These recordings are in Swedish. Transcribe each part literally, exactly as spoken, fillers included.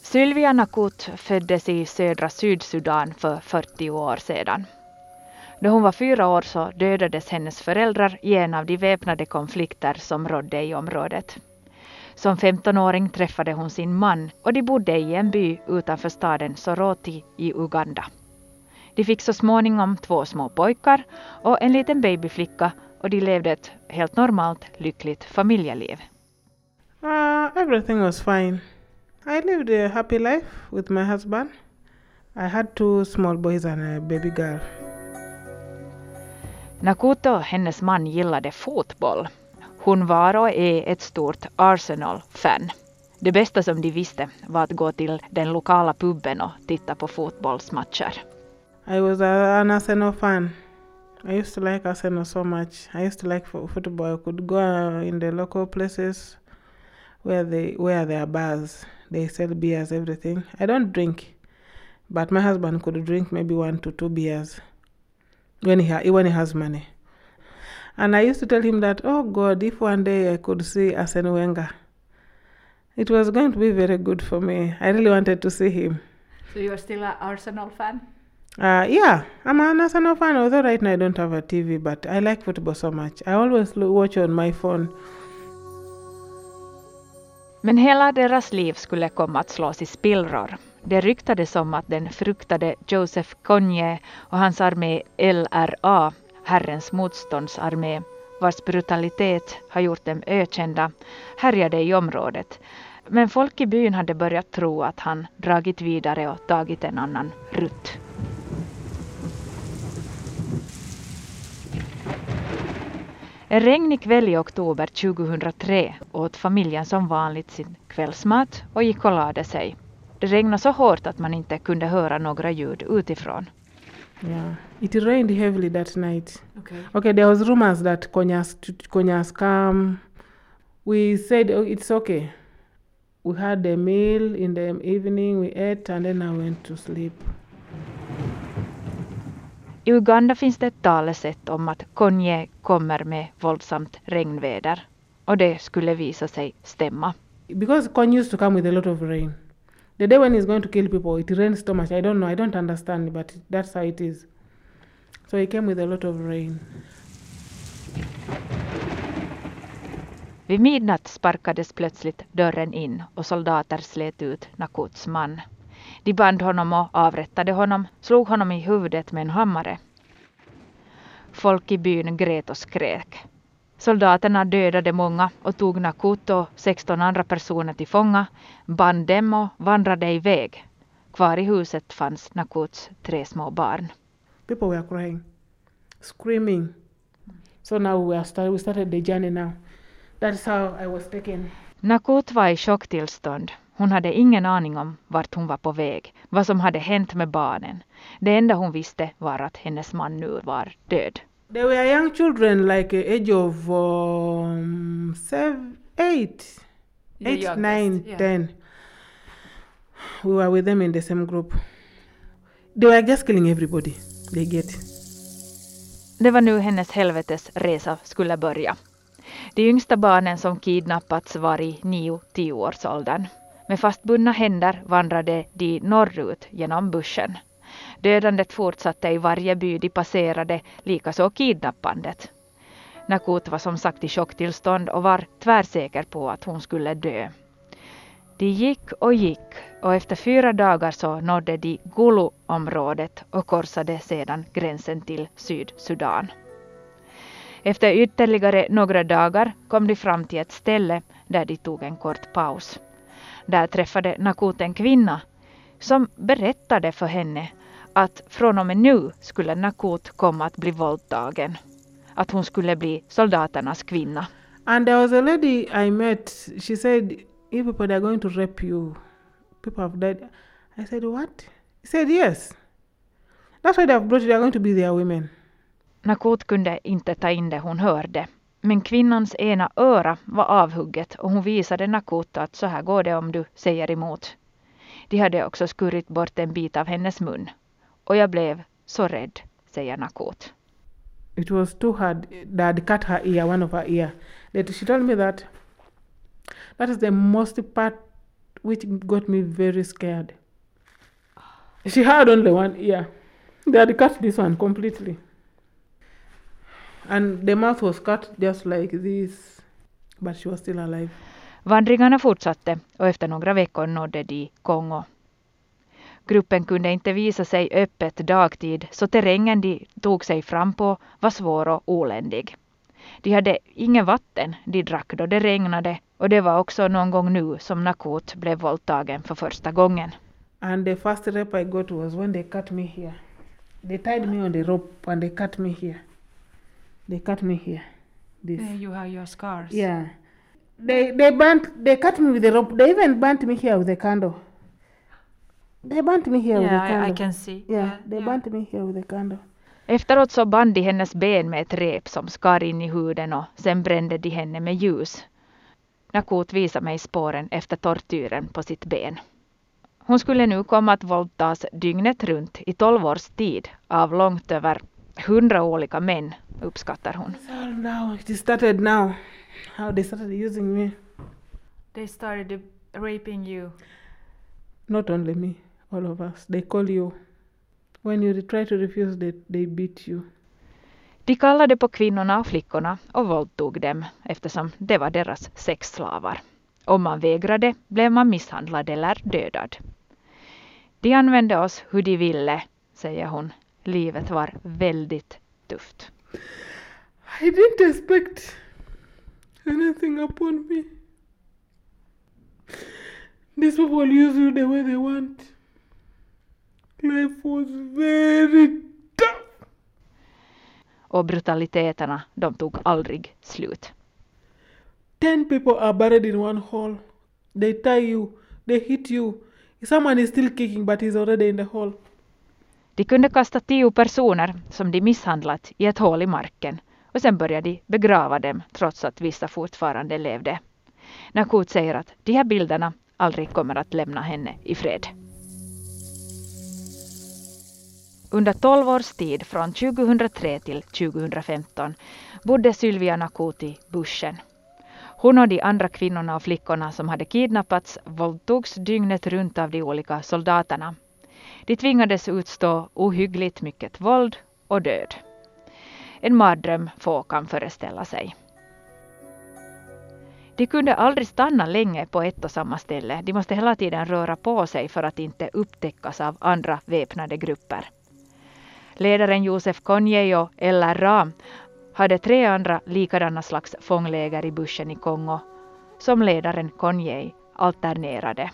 Sylvia Nakut föddes i södra Sydsudan för fyrtio år sedan. Då hon var fyra år så dödades hennes föräldrar i en av de väpnade konflikter som rådde i området. Som femtonåring träffade hon sin man och de bodde i en by utanför staden Soroti i Uganda. De fick så småningom två små pojkar och en liten babyflicka och de levde ett helt normalt, lyckligt familjeliv. Uh, everything was fine. I lived a happy life with my husband. I had two small boys and a baby girl. Nakut och hennes man gillade fotboll. Hon var och är ett stort Arsenal-fan. Det bästa som de visste var att gå till den lokala puben och titta på fotbollsmatcher. I was a, an Arsenal fan. I used to like Arsenal so much. I used to like football. I could go in the local places where they where there are bars. They sell beers, everything. I don't drink, but my husband could drink maybe one to two beers when he ha- when he has money. And I used to tell him that, oh God, if one day I could see Arsene Wenger, it was going to be very good for me. I really wanted to see him. So you're still an Arsenal fan? Uh, yeah, I'm an Arsenal fan, although right now I don't have a T V, but I like football so much. I always watch on my phone. Men hela deras liv skulle komma att slås i spillror. Det ryktades om att den fruktade Joseph Kony och hans armé L R A, Herrens motståndsarmé, vars brutalitet har gjort dem ökända, härjade i området. Men folk i byn hade börjat tro att han dragit vidare och tagit en annan rutt. En regnig kväll i oktober tjugohundratre åt familjen som vanligt sin kvällsmat och gick och lade sig. Det regnade så hårt att man inte kunde höra några ljud utifrån. Yeah, it rained heavily that night. Okay. Okay, there was rumors that Konyas Konyas come. We said, oh, it's okay. We had a meal in the evening, we ate and then I went to sleep. I Uganda finns det ett talesätt om att Kony kommer med våldsamt regnväder. Och det skulle visa sig stämma. Because Kony used to come with a lot of rain. The day when he's going to kill people, it rains so much. I don't know, I don't understand, but that's how it is. So he came with a lot of rain. Vid midnatt sparkades plötsligt dörren in och soldater slet ut Nakuts man. De band honom och avrättade honom, slog honom i huvudet med en hammare. Folk i byn grät och skrek. Soldaterna dödade många och tog Nakut och sexton andra personer till fånga, band dem och vandrade iväg. Kvar i huset fanns Nakuts tre små barn. People were crying, screaming. So now we, are start, we started the journey now. That's how I was taken. Nakut var i chocktillstånd. Hon hade ingen aning om vart hon var på väg, vad som hade hänt med barnen. Det enda hon visste var att hennes man nu var död. They were young children, like uh, age of um, seven, eight, The eight, youngest, nine, yeah. ten. We were with them in the same group. They were just killing everybody they get. Det var nu hennes helvetesresa skulle börja. De yngsta barnen som kidnappats var i nio till tio års åldern. Med fastbundna händer vandrade de norrut genom buschen. Dödandet fortsatte i varje by de passerade, likaså kidnappandet. Nakut var som sagt i chocktillstånd och var tvärsäker på att hon skulle dö. De gick och gick och efter fyra dagar så nådde de Gulu-området och korsade sedan gränsen till Sydsudan. Efter ytterligare några dagar kom de fram till ett ställe där de tog en kort paus. Där träffade Nakut en kvinna som berättade för henne att från och med nu skulle Nakut komma att bli våldtagen. Att hon skulle bli soldaternas kvinna. And there was a lady I met, she said, if people are going to rape you, people have died. I said, what? He said, yes. That's why they have brought you, they are going to be their women. Nakut kunde inte ta in det hon hörde. Men kvinnans ena öra var avhugget och hon visade Nakut att så här går det om du säger emot. De hade också skurit bort en bit av hennes mun. Och jag blev så rädd, säger Nakut. It was too hard. They had cut her ear, one of her ear. That she told me that that is the most part, which got me very scared. She had only one ear. They had cut this one completely. And the mouth was cut just like this. But she was still alive. Vandringarna fortsatte och efter några veckor nådde de Kongo. Gruppen kunde inte visa sig öppet dagtid så terrängen de tog sig fram på var svår och oländig. De hade inget vatten, de drack då det regnade och det var också någon gång nu som Nakut blev våldtagen för första gången. And the first rape I got was when they cut me here. They tied me on the rope and they cut me here. They cut me here. This. There you have your scars. Yeah. They they burnt they cut me with the rope. They even burnt me here with the candle. They burnt me here Yeah, with the I, candle. I can see. Yeah, Yeah, they yeah. burnt me here with the candle. Efteråt så band de hennes ben med ett rep som skar in i huden och sen brände de henne med ljus. Nakut visade mig spåren efter tortyren på sitt ben. Hon skulle nu komma att våldtas dygnet runt i tolv års tid av långt över hundra olika män, uppskattar hon. It's all now. It started now. How they started using me. They started raping you. Not only me, all of us. They call you. When you try to refuse, they, they beat you. De kallade på kvinnorna och flickorna och våldtog dem eftersom det var deras sexslavar. Om man vägrade blev man misshandlad eller dödad. De använde oss hur de ville, säger hon. Livet var väldigt tufft. I didn't expect anything upon me. These people use you the way they want. Life was very tough. Och brutaliteterna, de tog aldrig slut. Ten people are buried in one hole. They tie you. They hit you. Someone is still kicking but he's already in the hole. De kunde kasta tio personer som de misshandlat i ett hål i marken och sen började de begrava dem trots att vissa fortfarande levde. Nakut säger att de här bilderna aldrig kommer att lämna henne i fred. Under tolv års tid från tjugohundratre till tjugohundrafemton bodde Sylvia Nakut i bushen. Hon och de andra kvinnorna och flickorna som hade kidnappats våldtogs dygnet runt av de olika soldaterna. De tvingades utstå ohyggligt mycket våld och död. En mardröm få kan föreställa sig. De kunde aldrig stanna länge på ett och samma ställe. De måste hela tiden röra på sig för att inte upptäckas av andra väpnade grupper. Ledaren Josef Kony och L R A hade tre andra likadana slags fångläger i bushen i Kongo som ledaren Kony alternerade.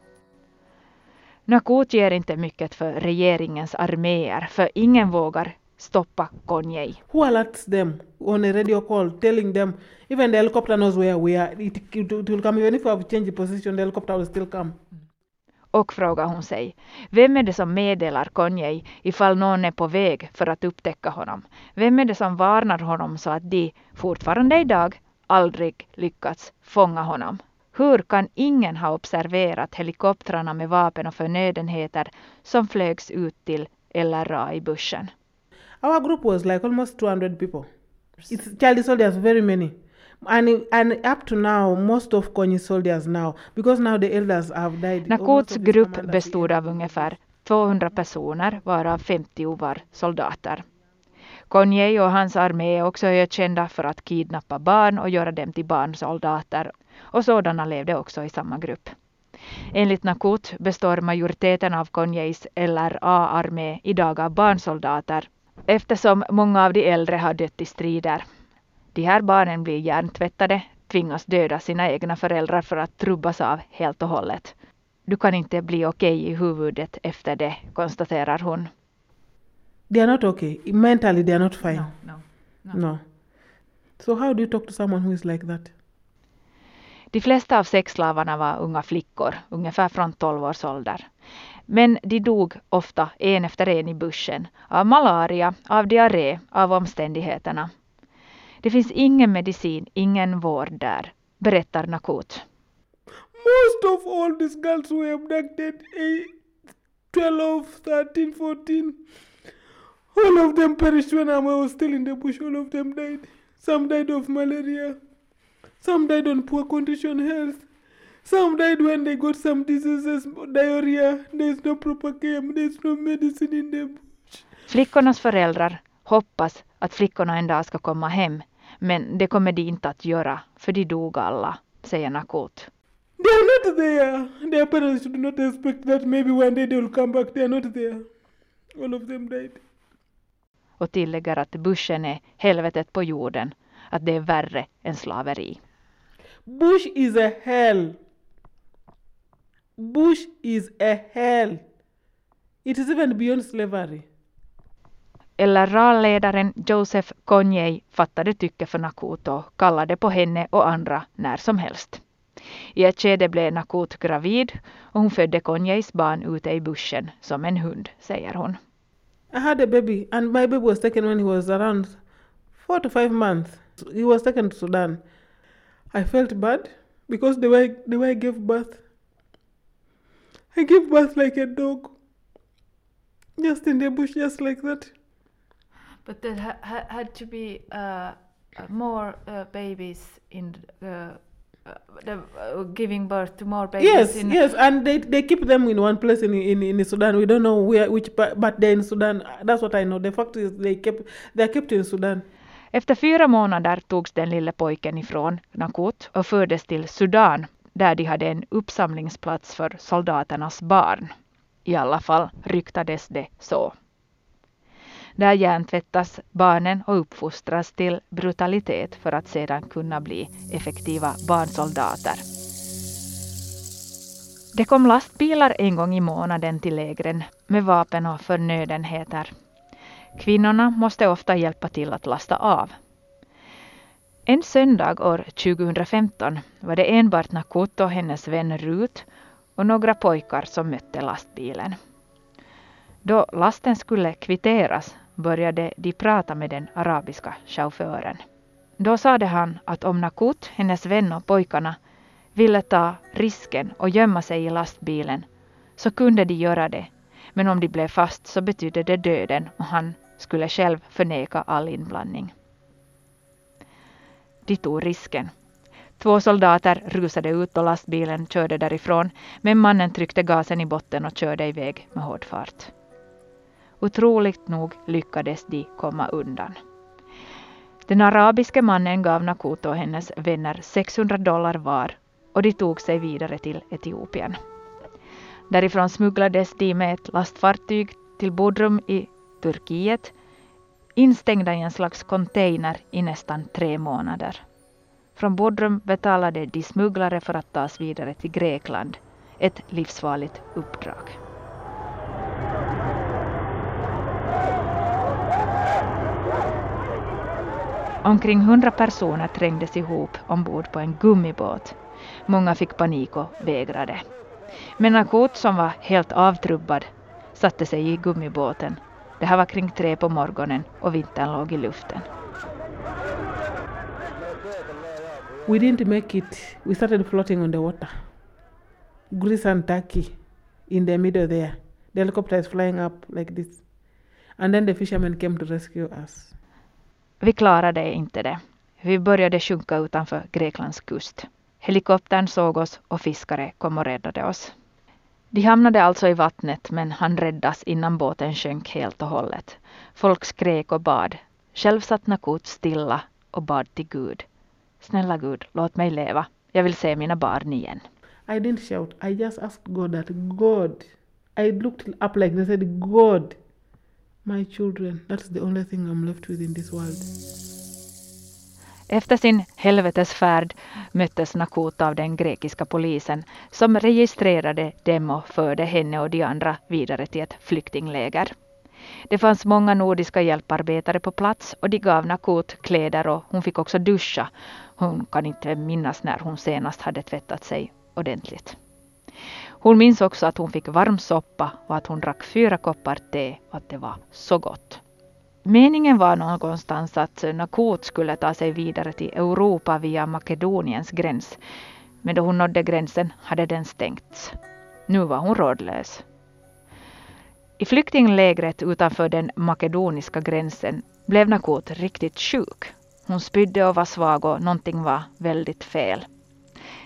Nakut ger inte mycket för regeringens arméer för ingen vågar stoppa Kony. Who alerts them on a radio call telling them, even the helicopter knows where we are. It, it, it will come even if we have changed position, the helicopter will still come. Och frågar hon sig, vem är det som meddelar Kony ifall någon är på väg för att upptäcka honom? Vem är det som varnar honom så att de fortfarande idag aldrig lyckats fånga honom? Hur kan ingen ha observerat helikoptrarna med vapen och förnödenheter som flögs ut till L R A i bushen? Our group was like almost two hundred people. It's child soldiers, very many. And, and up to now, most of Konyi's soldiers now, because now the elders have died. Nakuts grupp bestod av ungefär tvåhundra personer, varav femtio var soldater. Kony och hans armé är också ökända för att kidnappa barn och göra dem till barnsoldater. Och sådana levde också i samma grupp. Enligt Nakut består majoriteten av Konys L R A-armé idag av barnsoldater, eftersom många av de äldre har dött i strider. De här barnen blir hjärntvättade, tvingas döda sina egna föräldrar för att trubbas av helt och hållet. Du kan inte bli okej i huvudet efter det, konstaterar hon. They are not okay. Mentally they are not fine. No, no, No. So how do you talk to someone who is like that? De flesta av sexslavarna var unga flickor, ungefär från tolv års ålder. Men de dog ofta en efter en i bushen, av malaria, av diarré, av omständigheterna. Det finns ingen medicin, ingen vård där, berättar Nakut. Most of all these girls were abducted, twelve, thirteen, fourteen. All of them perished when I was still in the bush. All of them died. Some died of malaria. Some died on poor condition health. Some died when they got some diseases, diarrhea. There's no proper care, there's no medicine in the bush. Flickornas föräldrar hoppas att flickorna en dag ska komma hem, men det kommer de inte att göra, för de dog alla, säger Nakut. They are not there. Their parents should not expect that maybe one day they will come back. They are not there. All of them died. Och tillägger att bushen är helvetet på jorden, att det är värre än slaveri. Bush is a hell. Bush is a hell. It is even beyond slavery. Eller ralledaren Joseph Kony fattade tycke för Nakut och kallade på henne och andra när som helst. I ett skede blev Nakut gravid och hon födde Konyeis barn ute i buschen som en hund, säger hon. I had a baby and my baby was taken when he was around four to five months. He was taken to Sudan. I felt bad because the way, the way I gave birth. I gave birth like a dog. Just in the bush, just like that. But there ha- ha- had to be uh, more uh, babies in uh, uh, the, uh, giving birth to more babies. Yes, in yes, and they they keep them in one place in in in Sudan. We don't know where which, but, but they're in Sudan. That's what I know. The fact is they kept they're kept in Sudan. Efter fyra månader togs den lille pojken ifrån Nakut och fördes till Sudan, där de hade en uppsamlingsplats för soldaternas barn. I alla fall ryktades det så. Där hjärntvättas barnen och uppfostras till brutalitet för att sedan kunna bli effektiva barnsoldater. Det kom lastbilar en gång i månaden till lägren med vapen och förnödenheter. Kvinnorna måste ofta hjälpa till att lasta av. En söndag år tjugohundrafemton var det enbart Nakut och hennes vän Ruth och några pojkar som mötte lastbilen. Då lasten skulle kvitteras började de prata med den arabiska chauffören. Då sade han att om Nakut, hennes vän och pojkarna ville ta risken och gömma sig i lastbilen så kunde de göra det. Men om de blev fast så betydde det döden och han skulle själv förneka all inblandning. De tog risken. Två soldater rusade ut och lastbilen körde därifrån, men mannen tryckte gasen i botten och körde iväg med hård fart. Otroligt nog lyckades de komma undan. Den arabiske mannen gav Nakut och hennes vänner sexhundra dollar var och de tog sig vidare till Etiopien. Därifrån smugglades de med ett lastfartyg till Bodrum i Turkiet, instängda i en slags container i nästan tre månader. Från Bodrum betalade de smugglare för att tas vidare till Grekland, ett livsfarligt uppdrag. Omkring hundra personer trängdes ihop ombord på en gummibåt. Många fick panik och vägrade. Men Nakut, som var helt avtrubbad, satte sig i gummibåten. Det här var kring tre på morgonen och vintern låg i luften. We didn't make it. We started floating on the water. Greece and Turkey in the middle there. The helicopter is flying up like this. And then the fishermen came to rescue us. Vi klarade inte det. Vi började sjunka utanför Greklands kust. Helikoptern såg oss och fiskare kom och räddade oss. De hamnade alltså i vattnet, men han räddas innan båten sjönk helt och hållet. Folk skrek och bad. Själv satt Nakut stilla och bad till Gud. Snälla Gud, låt mig leva. Jag vill se mina barn igen. I didn't shout. I just asked God that, God, I looked up like this and said, God, my children, that's the only thing I'm left with in this world. Efter sin helvetesfärd möttes Nakut av den grekiska polisen som registrerade dem och förde henne och de andra vidare till ett flyktingläger. Det fanns många nordiska hjälparbetare på plats och de gav Nakut kläder och hon fick också duscha. Hon kan inte minnas när hon senast hade tvättat sig ordentligt. Hon minns också att hon fick varm soppa och att hon drack fyra koppar te och att det var så gott. Meningen var någonstans att Nakut skulle ta sig vidare till Europa via Makedoniens gräns. Men då hon nådde gränsen hade den stängts. Nu var hon rådlös. I flyktinglägret utanför den makedoniska gränsen blev Nakut riktigt sjuk. Hon spydde och var svag och någonting var väldigt fel.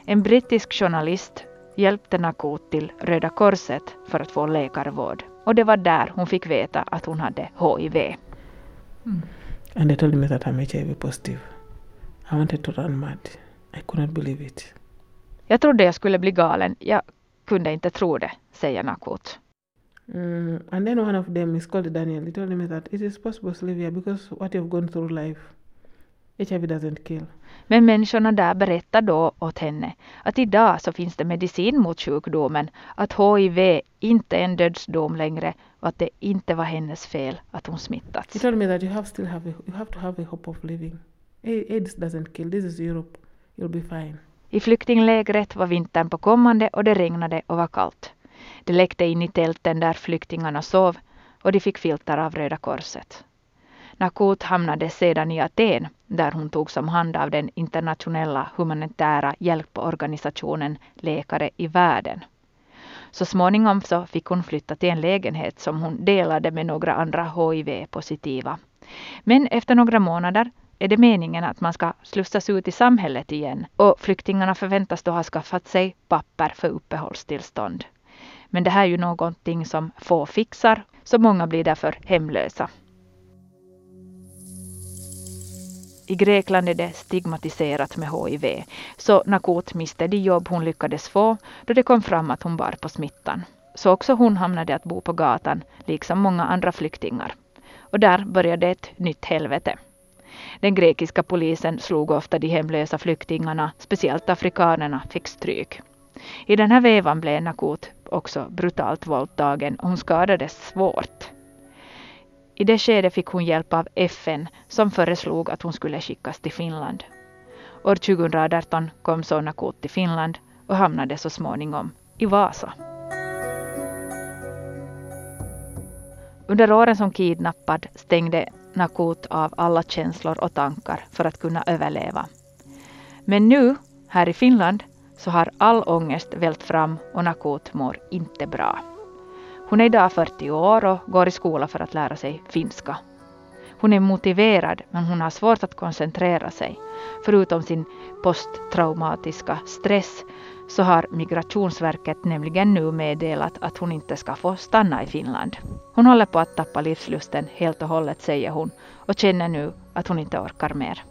En brittisk journalist hjälpte Naqoot till Röda Korset för att få läkarvård. Och det var där hon fick veta att hon hade H I V. Mm. And they told me that I'm H I V positive. I wanted to run mad. I could not believe it. Jag trodde jag skulle bli galen. Jag kunde inte tro det, säger Naqoot. Mm, and then one of them is called Daniel. He told me that it is possible to live here because what you've gone through life, H I V doesn't kill. Men människorna där berättar då åt henne att idag så finns det medicin mot sjukdomen, att H I V inte är en dödsdom längre och att det inte var hennes fel att hon smittats. He told me that you have still have a, you have to have a hope of living. AIDS doesn't kill. This is Europe. You'll be fine. I flyktinglägret var vintern på kommande och det regnade och var kallt. Det läckte in i tälten där flyktingarna sov och de fick filtar av Röda Korset. Naqoot hamnade sedan i Aten där hon togs om hand av den internationella humanitära hjälporganisationen Läkare i världen. Så småningom så fick hon flytta till en lägenhet som hon delade med några andra H I V-positiva. Men efter några månader är det meningen att man ska slussas ut i samhället igen och flyktingarna förväntas då ha skaffat sig papper för uppehållstillstånd. Men det här är ju någonting som få fixar, så många blir därför hemlösa. I Grekland är det stigmatiserat med H I V, så Naqoot miste de jobb hon lyckades få då det kom fram att hon bar på smittan. Så också hon hamnade att bo på gatan, liksom många andra flyktingar. Och där började ett nytt helvete. Den grekiska polisen slog ofta de hemlösa flyktingarna, speciellt afrikanerna, fick stryk. I den här vevan blev Naqoot också brutalt våldtagen och hon skadades svårt. I det skedet fick hon hjälp av F N som föreslog att hon skulle skickas till Finland. År tjugohundraarton kom så Naqoot till Finland och hamnade så småningom i Vasa. Under åren som kidnappad stängde Naqoot av alla känslor och tankar för att kunna överleva. Men nu, här i Finland, så har all ångest vält fram och Naqoot mår inte bra. Hon är idag fyrtio år och går i skola för att lära sig finska. Hon är motiverad men hon har svårt att koncentrera sig. Förutom sin posttraumatiska stress så har Migrationsverket nämligen nu meddelat att hon inte ska få stanna i Finland. Hon håller på att tappa livslusten helt och hållet, säger hon, och känner nu att hon inte orkar mer.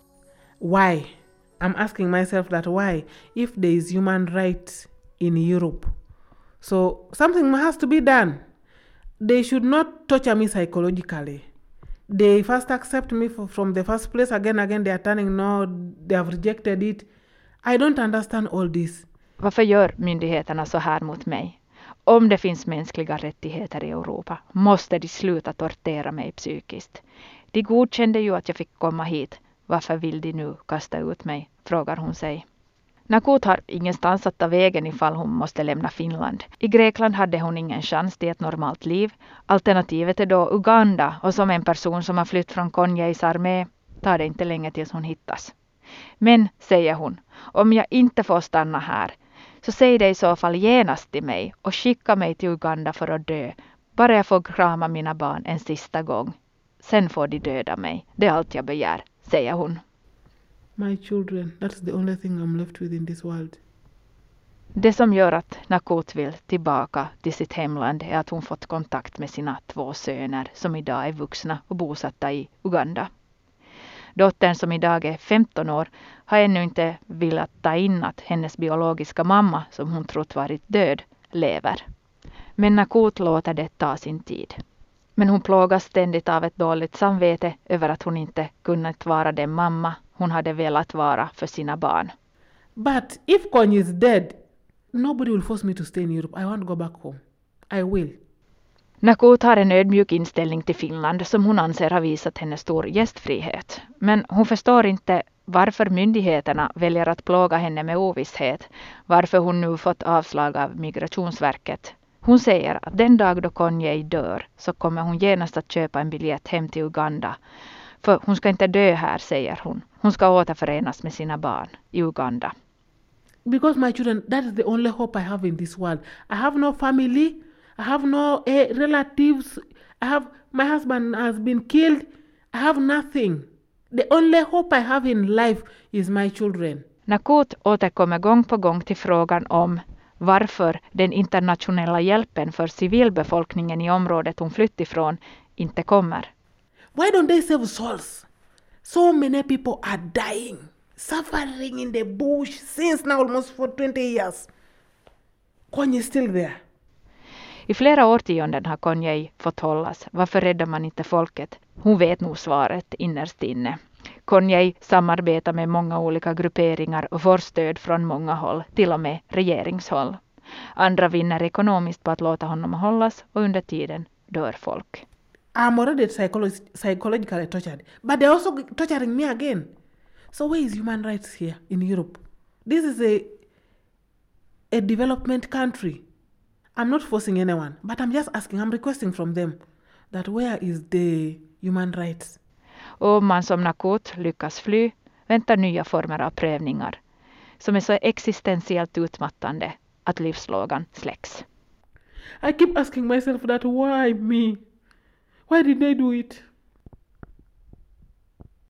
Why? I'm asking myself that why? If there is human rights in Europe, so something has to be done. They should not torture me psychologically. They first accept me for, from the first place. Again, again, they are turning no, they have rejected it. I don't understand all this. Varför gör myndigheterna så här mot mig? Om det finns mänskliga rättigheter i Europa måste de sluta tortera mig psykiskt. De godkände ju att jag fick komma hit. Varför vill de nu kasta ut mig? Frågar hon sig. Naqoot har ingenstans att ta vägen ifall hon måste lämna Finland. I Grekland hade hon ingen chans till ett normalt liv. Alternativet är då Uganda och som en person som har flytt från Konjais armé tar det inte länge tills hon hittas. Men, säger hon, om jag inte får stanna här så säg det i så fall genast till mig och skicka mig till Uganda för att dö. Bara jag får krama mina barn en sista gång. Sen får de döda mig. Det är allt jag begär, säger hon. My children, that's the only thing I'm left with in this world. Det som gör att Naqoot vill tillbaka till sitt hemland är att hon fått kontakt med sina två söner som idag är vuxna och bosatta i Uganda. Dottern som idag är femton år har ännu inte velat ta in att hennes biologiska mamma, som hon trott varit död, lever. Men Naqoot låter det ta sin tid. Men hon plågas ständigt av ett dåligt samvete över att hon inte kunnat vara den mamma hon hade velat vara för sina barn. But if Konyi is dead, nobody will force me to stay in Europe. I want to go back home. I will. Naqoot har en ödmjuk inställning till Finland som hon anser har visat henne stor gästfrihet. Men hon förstår inte varför myndigheterna väljer att plåga henne med ovisshet. Varför hon nu fått avslag av Migrationsverket. Hon säger att den dag då Konyi dör så kommer hon genast att köpa en biljett hem till Uganda. För hon ska inte dö här, säger hon. Hon ska återförenas med sina barn i Uganda. Because my children, that is the only hope I have in this world. I have no family. I have no uh, relatives. I have, my husband has been killed. I have nothing. The only hope I have in life is my children. Nakut återkommer gång på gång till frågan om varför den internationella hjälpen för civilbefolkningen i området hon flytt ifrån inte kommer. Why don't they save souls? So many people are dying, suffering in the bush since now almost for twenty years. Kony is still there. I flera årtionden har Konyei fått hållas. Varför räddar man inte folket? Hon vet nog svaret innerst inne. Konyei samarbetar med många olika grupperingar och får stöd från många håll, till och med regeringshåll. Andra vinner ekonomiskt på att låta honom hållas och under tiden dör folk. I'm already psycholo- psychologically tortured, but they're also torturing me again. So where is human rights here in Europe? This is a a development country. I'm not forcing anyone, but I'm just asking, I'm requesting from them that where is the human rights? Och om man som Nakut lyckas fly väntar nya former av prövningar som är så existentiellt utmattande att livslågan släcks. I keep asking myself that why me? Why did they do it?